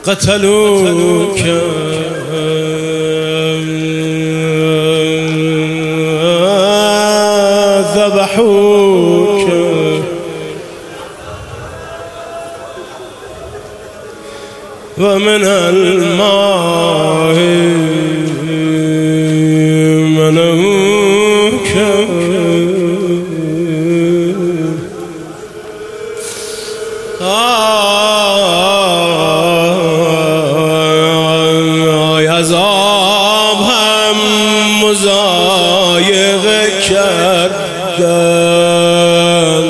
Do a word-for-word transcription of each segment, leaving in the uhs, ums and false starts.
قتلوك ذبحوك ومن الماء منوك عذاب هم مضایقه کردن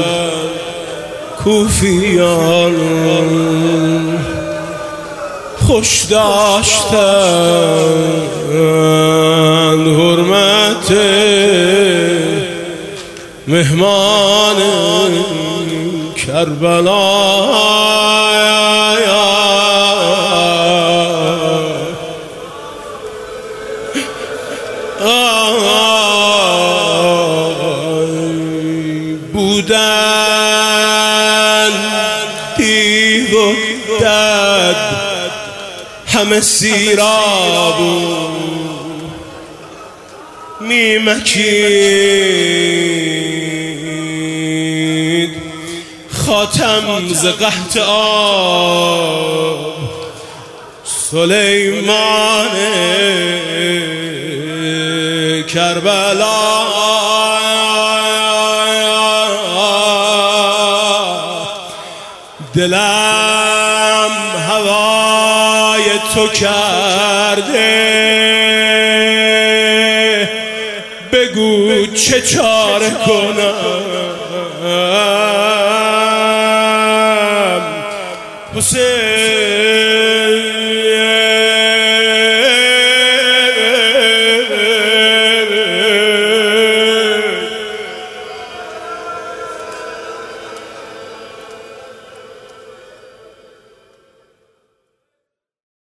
کوفیان خوش داشتن حرمت مهمان کربلا بودن دیو و دد همه سیراب میمکید خاتم ز قحط آب سلیمان کربلا دلم هوای تو کرده بگو چه چاره کنم حسین